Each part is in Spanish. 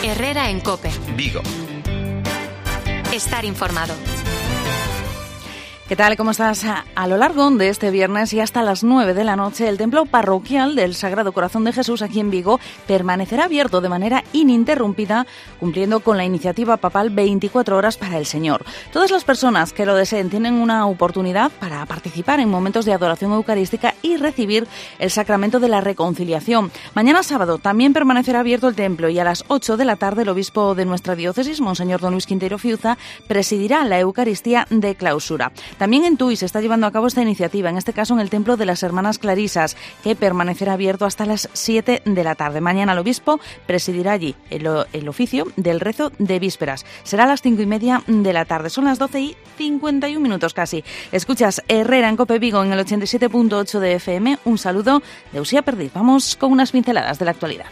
Herrera en COPE. Vigo. Estar informado. ¿Qué tal? ¿Cómo estás? A lo largo de este viernes y hasta las 9 de la noche, el templo parroquial del Sagrado Corazón de Jesús aquí en Vigo permanecerá abierto de manera ininterrumpida, cumpliendo con la iniciativa papal 24 horas para el Señor. Todas las personas que lo deseen tienen una oportunidad para participar en momentos de adoración eucarística y recibir el sacramento de la reconciliación. Mañana sábado también permanecerá abierto el templo y a las 8 de la tarde el obispo de nuestra diócesis, Monseñor Don Luis Quintero Fiuza, presidirá la Eucaristía de clausura. También en Tui se está llevando a cabo esta iniciativa, en este caso en el Templo de las Hermanas Clarisas, que permanecerá abierto hasta las 7 de la tarde. Mañana el obispo presidirá allí el oficio del rezo de vísperas. Será a las 5:30 de la tarde. Son las 12:51 casi. Escuchas Herrera en COPE Vigo en el 87.8 de FM. Un saludo de Uxía Perdiz. Vamos con unas pinceladas de la actualidad.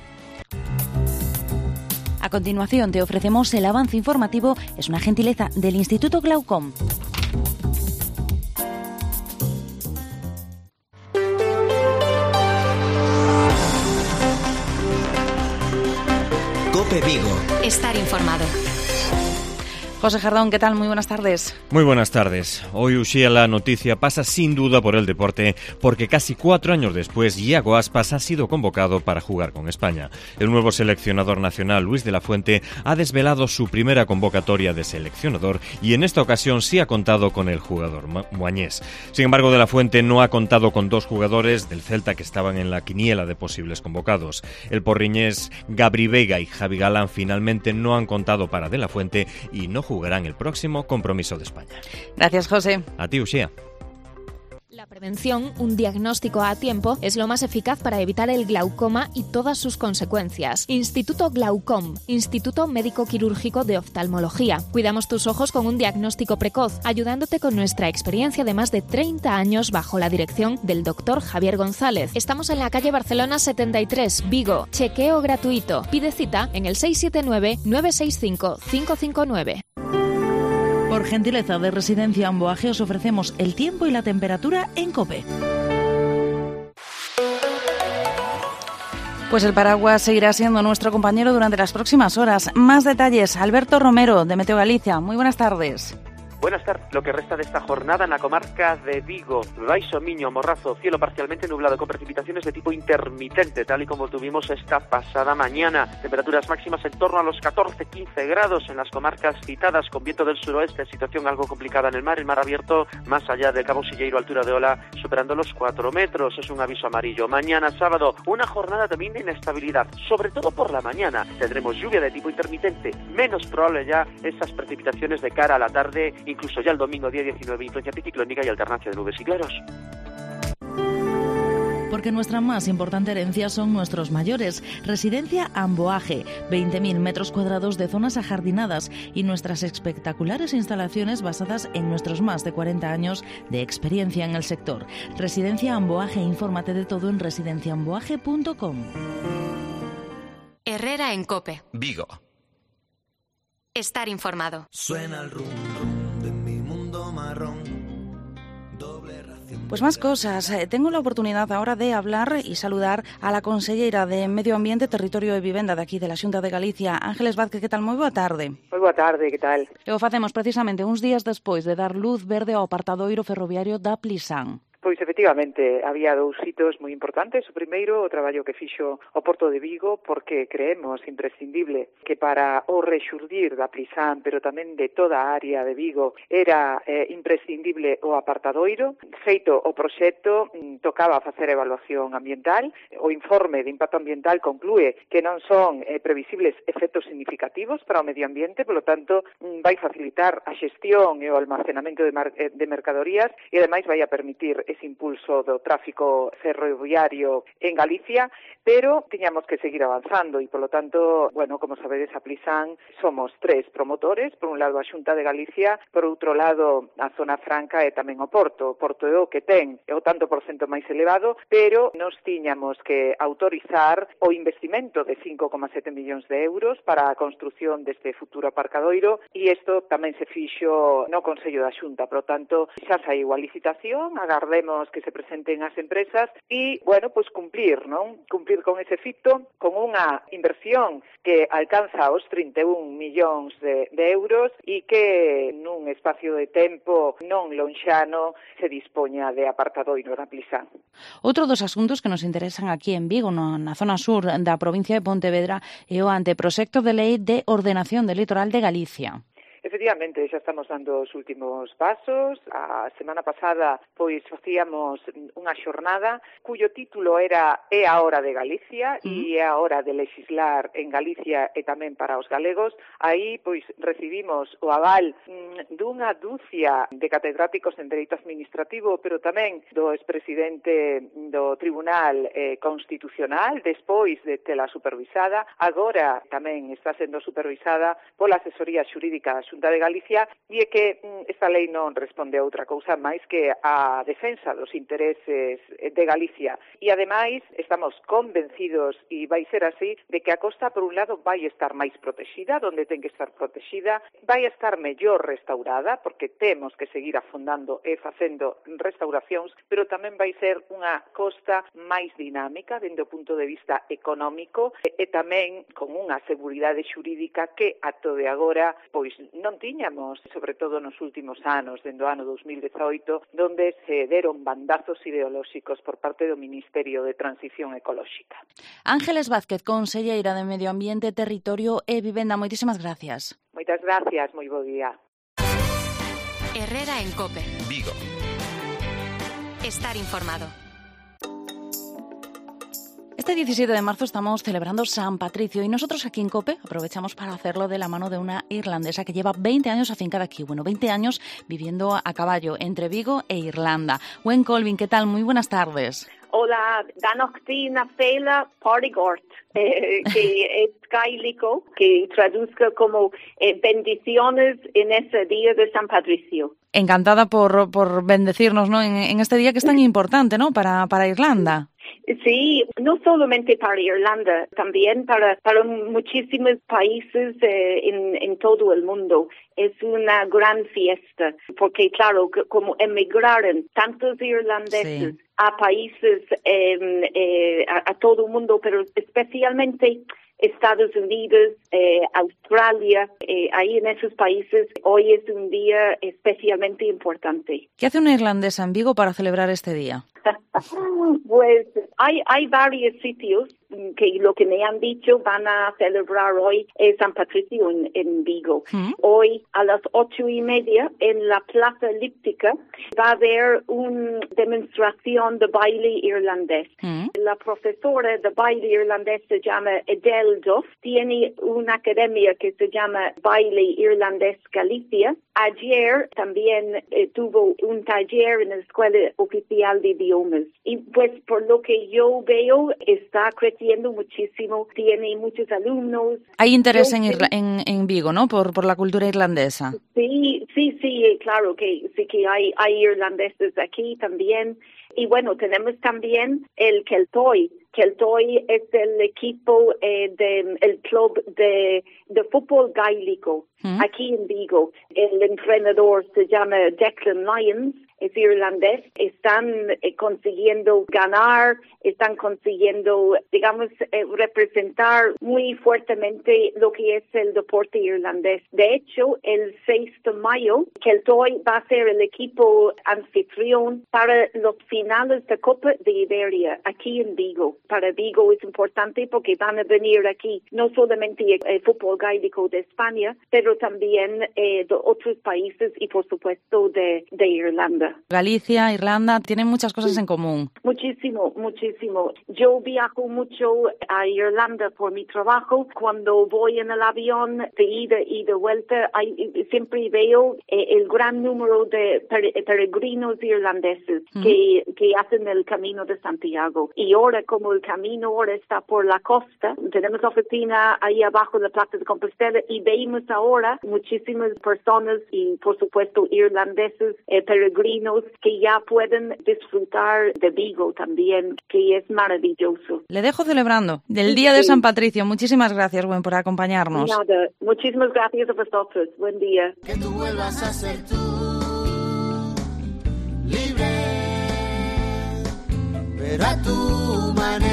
A continuación te ofrecemos el avance informativo. Es una gentileza del Instituto Glaucom. COPE Vigo. Estar informado. José Jardón, ¿qué tal? Muy buenas tardes. Muy buenas tardes. Hoy, Uxía, la noticia pasa sin duda por el deporte, porque casi 4 años después, Iago Aspas ha sido convocado para jugar con España. El nuevo seleccionador nacional, Luis de la Fuente, ha desvelado su primera convocatoria de seleccionador y en esta ocasión sí ha contado con el jugador moañés. Sin embargo, de la Fuente no ha contado con 2 jugadores del Celta que estaban en la quiniela de posibles convocados. El porriñés Gabri Veiga y Javi Galán finalmente no han contado para de la Fuente y no jugarán el próximo compromiso de España. Gracias, José. A ti, Uxía. La prevención, un diagnóstico a tiempo, es lo más eficaz para evitar el glaucoma y todas sus consecuencias. Instituto Glaucom, Instituto Médico Quirúrgico de Oftalmología. Cuidamos tus ojos con un diagnóstico precoz, ayudándote con nuestra experiencia de más de 30 años bajo la dirección del doctor Javier González. Estamos en la calle Barcelona 73, Vigo. Chequeo gratuito. Pide cita en el 679-965-559. Por gentileza de Residencia Amboaje os ofrecemos el tiempo y la temperatura en COPE. Pues el paraguas seguirá siendo nuestro compañero durante las próximas horas. Más detalles, Alberto Romero, de Meteo Galicia. Muy buenas tardes. Buenas tardes. Lo que resta de esta jornada en la comarca de Vigo, Baixo Miño, Morrazo, cielo parcialmente nublado con precipitaciones de tipo intermitente, tal y como tuvimos esta pasada mañana. Temperaturas máximas en torno a los 14-15 grados en las comarcas citadas, con viento del suroeste, situación algo complicada en el mar abierto más allá de Cabo Silleiro, altura de ola superando los 4 metros. Es un aviso amarillo. Mañana sábado, una jornada también de inestabilidad, sobre todo por la mañana. Tendremos lluvia de tipo intermitente, menos probable ya esas precipitaciones de cara a la tarde, incluso ya el domingo día 19, influencia anticiclónica y alternancia de nubes y claros. Porque nuestra más importante herencia son nuestros mayores. Residencia Amboaje, 20.000 metros cuadrados de zonas ajardinadas y nuestras espectaculares instalaciones basadas en nuestros más de 40 años de experiencia en el sector. Residencia Amboaje, infórmate de todo en residenciaamboaje.com. Herrera en COPE. Vigo. Estar informado. Suena el rum rum de mi mundo marrón. Pues más cosas. Tengo la oportunidad ahora de hablar y saludar a la consellera de Medio Ambiente, Territorio e Vivenda de aquí, de la Xunta de Galicia, Ángeles Vázquez. Que tal? Moi boa tarde. Moi boa tarde, que tal? E o facemos precisamente uns días despois de dar luz verde ao apartadoiro ferroviario da Plisán. Pois efectivamente, había 2 hitos moi importantes. O primeiro, o traballo que fixo o Porto de Vigo, porque creemos imprescindible que para o rexurdir da Plisán, pero tamén de toda a área de Vigo, era imprescindible o apartadoiro. Feito o proxecto, tocaba facer evaluación ambiental. O informe de impacto ambiental conclúe que non son previsibles efectos significativos para o medio ambiente, polo tanto, vai facilitar a xestión e o almacenamento de mercadorías e, ademais, vai a permitir ese impulso do tráfico ferroviario en Galicia, pero tiñamos que seguir avanzando e, polo tanto, bueno, como sabedes, a Plisán somos 3 promotores, por un lado a Xunta de Galicia, por outro lado a Zona Franca e tamén o Porto. O Porto é o que ten o tanto por cento máis elevado, pero nos tiñamos que autorizar o investimento de 5,7 millóns de euros para a construción deste futuro aparcadoiro e isto tamén se fixo no Consello da Xunta, por lo tanto, xa saiu a licitación, agardemos queremos que se presenten as empresas e, bueno, pois cumplir, non? Cumplir con ese fito, con unha inversión que alcanza os 31 millóns de euros e que nun espacio de tempo non lonxano se dispoña de apartadoiro na Plisán. Outro dos asuntos que nos interesan aquí en Vigo, na zona sur da provincia de Pontevedra, é o anteproxecto de lei de ordenación del litoral de Galicia. Efectivamente, xa estamos dando os últimos pasos. A semana pasada, pois, facíamos unha xornada cuyo título era É a hora de Galicia e é a hora de legislar en Galicia e tamén para os galegos. Aí, pois, recibimos o aval dunha dúcia de catedráticos en Dereito Administrativo, pero tamén do expresidente do Tribunal Constitucional, despois de tela supervisada. Agora tamén está sendo supervisada pola asesoría xurídica Xunta de Galicia, e é que esta lei non responde a outra cousa máis que a defensa dos intereses de Galicia. E, ademais, estamos convencidos, e vai ser así, de que a costa, por un lado, vai estar máis protexida, donde ten que estar protexida, vai estar mellor restaurada, porque temos que seguir afondando e facendo restauracións, pero tamén vai ser unha costa máis dinámica, dende o punto de vista económico, e tamén con unha seguridade xurídica que, ato de agora, pois non tiñamos, sobre todo nos últimos anos, dende o ano 2018, donde se deron bandazos ideolóxicos por parte do Ministerio de Transición Ecolóxica. Ángeles Vázquez, conselleira de Medio Ambiente, Territorio e Vivenda, moitísimas gracias. Moitas gracias, moi bo día. Herrera en COPE. Vigo. Estar informado. Este 17 de marzo estamos celebrando San Patricio y nosotros aquí en COPE aprovechamos para hacerlo de la mano de una irlandesa que lleva 20 años afincada aquí. Bueno, 20 años viviendo a caballo entre Vigo e Irlanda. Gwen Colvin, ¿qué tal? Muy buenas tardes. Hola, danokti na fela parigort, que es gaélico, que traduzca como bendiciones en ese día de San Patricio. Encantada por bendecirnos, ¿no? En este día que es tan importante, ¿no? Para Irlanda. Sí, no solamente para Irlanda, también para muchísimos países en todo el mundo. Es una gran fiesta, porque claro, como emigraron tantos irlandeses a países, a todo el mundo, pero especialmente Estados Unidos, Australia, ahí en esos países, hoy es un día especialmente importante. ¿Qué hace una irlandesa en Vigo para celebrar este día? Pues hay varios sitios que lo que me han dicho van a celebrar hoy San Patricio en Vigo. Hoy a las 8:30 en la Plaza Elíptica va a haber una demostración de baile irlandés. La profesora de baile irlandés se llama Adele Duff, tiene una academia que se llama Baile Irlandés Galicia. Ayer también tuvo un taller en la Escuela Oficial de Idiomas. Y pues por lo que yo veo está creciendo muchísimo, tiene muchos alumnos. Hay interés en Vigo, ¿no? Por la cultura irlandesa. Sí, claro que sí que hay irlandeses aquí también. Y bueno, tenemos también el Keltoy. Keltoy es el equipo el club de fútbol gaélico aquí en Vigo. El entrenador se llama Declan Lyons, es irlandés. Están consiguiendo ganar, están consiguiendo, digamos, representar muy fuertemente lo que es el deporte irlandés. De hecho, el 6 de mayo, Keltoy va a ser el equipo anfitrión para los finales de Copa de Iberia aquí en Vigo. Para Vigo es importante porque van a venir aquí no solamente el fútbol gaélico de España, pero también de otros países y por supuesto de Irlanda. Galicia, Irlanda, tienen muchas cosas en común. Muchísimo. Yo viajo mucho a Irlanda por mi trabajo. Cuando voy en el avión de ida y de vuelta, siempre veo el gran número de peregrinos irlandeses que hacen el Camino de Santiago. Y ahora, como el camino ahora está por la costa, tenemos oficina ahí abajo en la Plaza de Compostela y vemos ahora muchísimas personas y, por supuesto, irlandeses, peregrinos que ya pueden disfrutar de Vigo también, que es maravilloso. Le dejo celebrando del Día de San Patricio. Muchísimas gracias, Gwen, por acompañarnos. Nada, muchísimas gracias a vosotros. Buen día. Que tú vuelvas a ser tú, libre. pero a tu manera.